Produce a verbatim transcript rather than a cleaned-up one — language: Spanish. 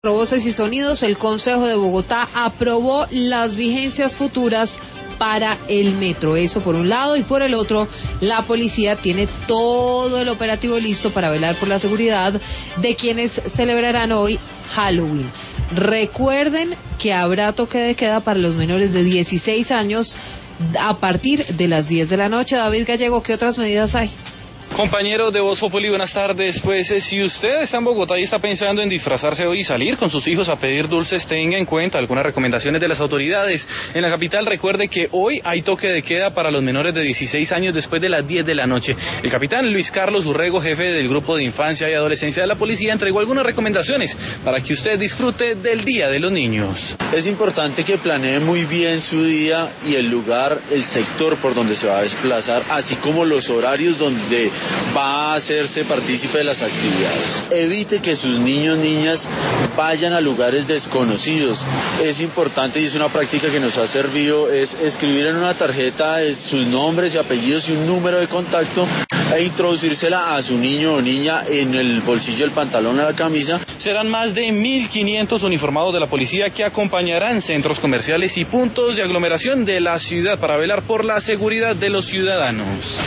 Voces y sonidos, el Consejo de Bogotá aprobó las vigencias futuras para el metro, eso por un lado, y por el otro, la policía tiene todo el operativo listo para velar por la seguridad de quienes celebrarán hoy Halloween. Recuerden que habrá toque de queda para los menores de dieciséis años a partir de las diez de la noche. David Gallego, ¿qué otras medidas hay? Compañeros de Voz Populi, buenas tardes. Pues eh, si usted está en Bogotá y está pensando en disfrazarse hoy y salir con sus hijos a pedir dulces, tenga en cuenta algunas recomendaciones de las autoridades. En la capital, recuerde que hoy hay toque de queda para los menores de dieciséis años después de las diez de la noche. El capitán Luis Carlos Urrego, jefe del Grupo de Infancia y Adolescencia de la Policía, entregó algunas recomendaciones para que usted disfrute del Día de los Niños. Es importante que planee muy bien su día y el lugar, el sector por donde se va a desplazar, así como los horarios donde va a hacerse partícipe de las actividades. Evite que sus niños, niñas vayan a lugares desconocidos. Es importante, y es una práctica que nos ha servido, es escribir en una tarjeta sus nombres y apellidos y un número de contacto e introducírsela a su niño o niña en el bolsillo del pantalón o la camisa. Serán más de mil quinientos uniformados de la policía que acompañarán centros comerciales y puntos de aglomeración de la ciudad para velar por la seguridad de los ciudadanos.